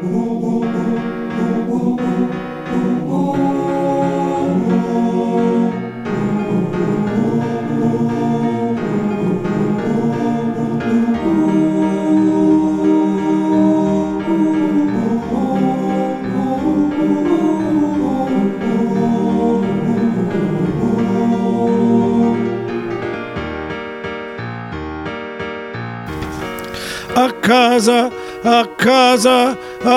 A casa,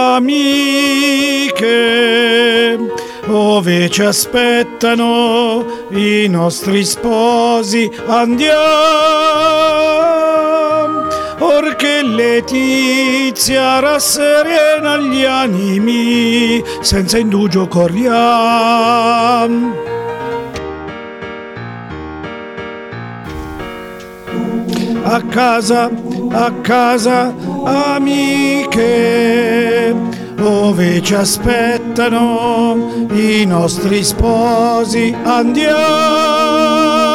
amiche, ove ci aspettano i nostri sposi, andiamo, orché letizia rasserena gli animi, senza indugio corriamo. A casa, amiche, ove ci aspettano i nostri sposi, andiamo.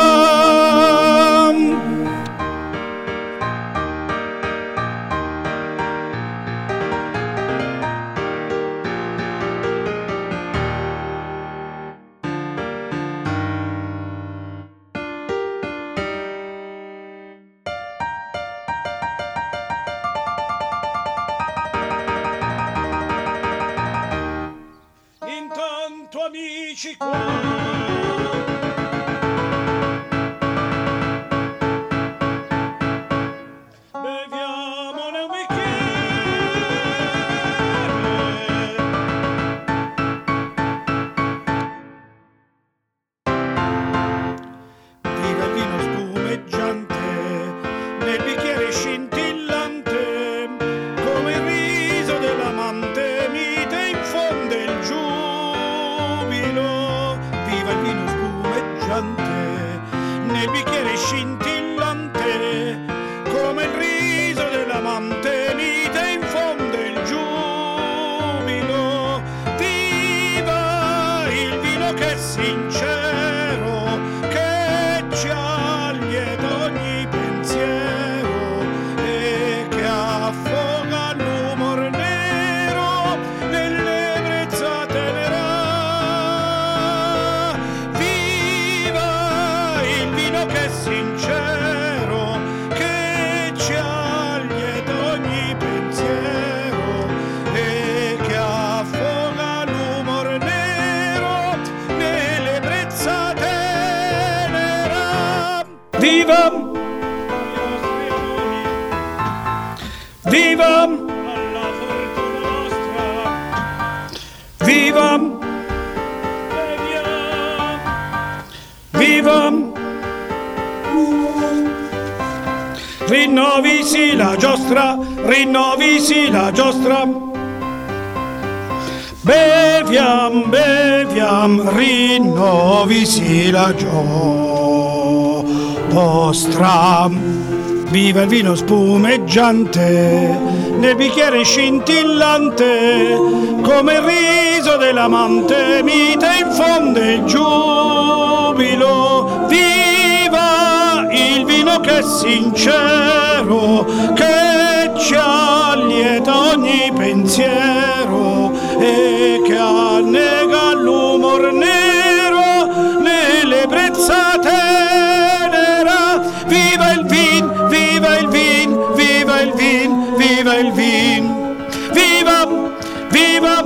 Intanto amici qua, beviamone un bicchiere. Viva il vino spumeggiante nel bicchiere scintillante, come il riso dell'amante mite infonde il giubilo. Viva il vino spumeggiante nel bicchiere scintillante, come il riso dell'amante mite infonde il giubilo. Viva il vino che è sincero, che ci allieta ogni pensiero e che affoga l'umor nero nell'ebbrezza tenera. Viva il vino che è sincero, che ci allieta ogni pensiero e che affoga l'umor nero nell'ebbrezza tenera. Viva! Viva! Alla fortuna nostra! Viva! Viva! Rinnovisi la giostra, rinnovisi la giostra. Beviam, beviam, rinnovisi la giostra. Viva il vino spumeggiante nel bicchiere scintillante, come il riso dell'amante mite infonde il giubilo. Viva il vino che è sincero, che ci allieta ogni pensiero e che annega l'umor nero nell'ebbrezza tenera. Viva il vin, viva il vin, viva il vin, viva il vin. Viva, viva,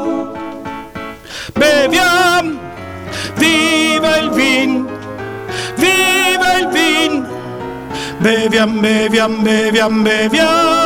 beviam. Viva il vin, viva il vin. Beviam, beviam, beviam, beviam.